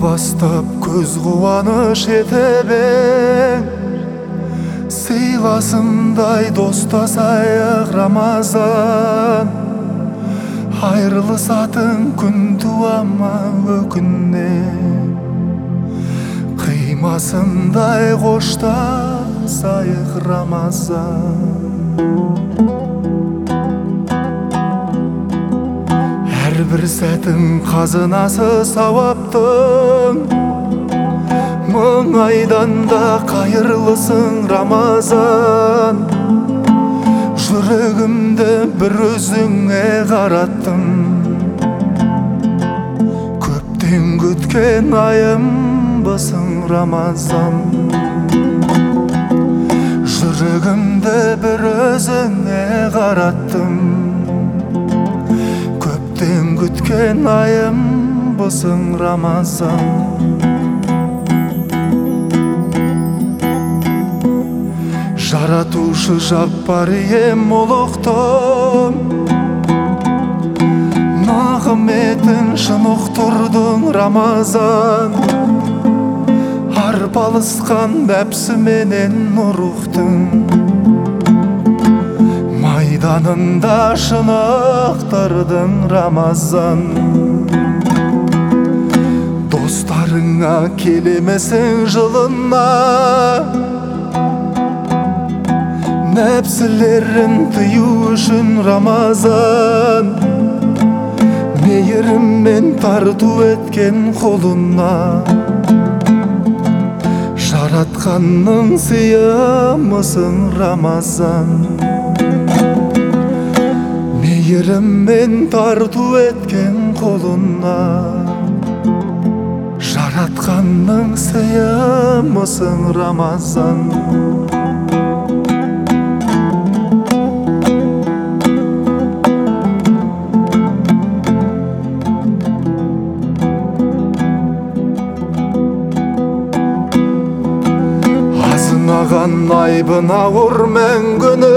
бастап көз қуаныш етебең, сыйласымдай достасайық Рамазан. Айрылысатын күн туама өкінне, қимасындай қоштасайық Рамазан. Әрбір сәтің қазынасы сауаптың, мың айдан да қайырлысың Рамазан. Жүрегімді бір өзіңе қараттым, көптен күткен айымбысың Рамазан. Жүрегімді бір өзіңе қараттым, көптен күткен айымбысың Рамазан. Жаратушы жаппар ием ұлықтың, нағыметін шын ұқтырдың Рамазан. Арпалысқан нәпсіменен ұрықтың, майданында шын ақтардың Рамазан. Достарыңа келемесің жылына, нәпсілерін тыю үшін Рамазан. Мейіріммен тарту еткен қолына, жаратқанның сыйымысың Рамазан. Мейіріммен тарту еткен қолына, жаратқанның сыйымысың Рамазан. Азынаған айбын ауыр мәңгіні,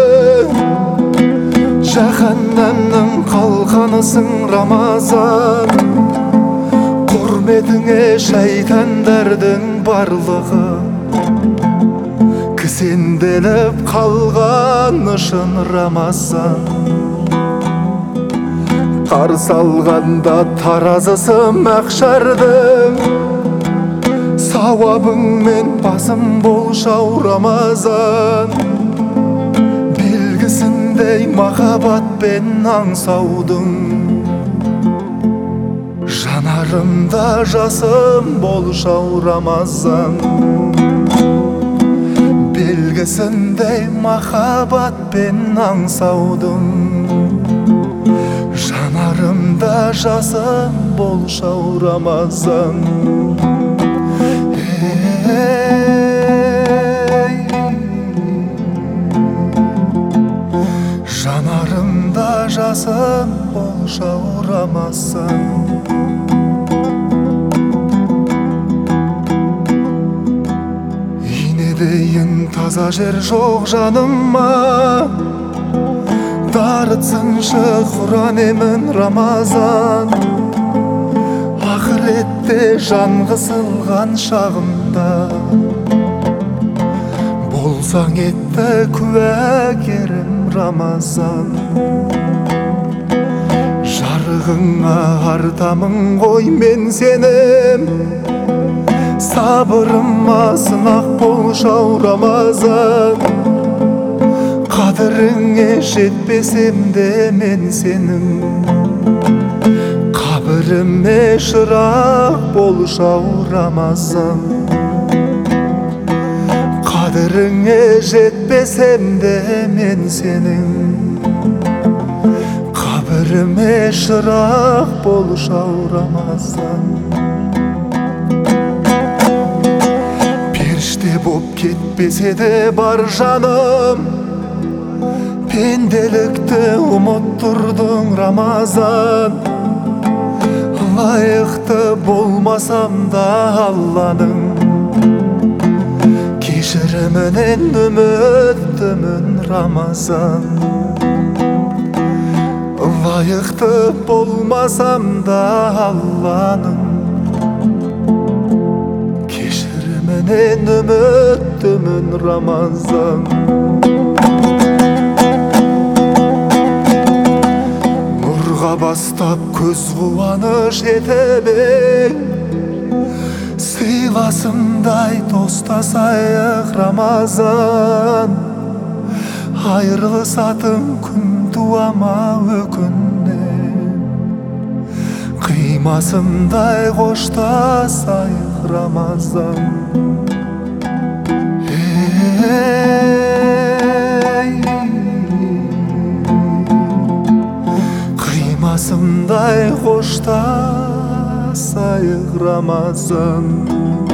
жаһаннамның қалқанысың Рамазан. Құрметіңе шайтандардың барлығы, кісенделіп қалған үшін Рамазан. Қарсы алғанда таразысы мақшардың, сауабыңмен басым болшау Рамазан. Белгісіндей махаббатпен аңсаудың, жанарымда жасым болшау Рамазан. Белгісіндей махаббатпен аңсаудың, жанарымда жасым болшау Рамазан. Жанарымда жасым болшау Рамазан. Инедейін таза жер жоқ жаныма, дарытсыншы Құран емін Рамазан. Ақыретте жан қысылған шағымда, болсаң етті куәгерім Рамазан. Жарығыңа артамын ғой мен сенім, сабырыма сынақ болшау Рамазан. Қадіріңе жетпесем де мен сенің, қабіріме шырақ болшау Рамазан. Қадіріңе жетпесем де мен сенің, қабіріме шырақ болшау Рамазан. Періште боп кетпесе де бар жаным, пенделікті ұмыттырдың Рамазан. Лайықты болмасам да Алланың, кешірімінен үміттімін Рамазан. Лайықты болмасам да Алланың, менен үміттімін Рамазан. Нұрға бастап көз қуаныш етебең, сыйласымдай достасайық Рамазан. Айырылысатын күн туама өкіннен, қимасымдай қоштасайық Рамазан. Қимасымдай қоштасайық Рамазан.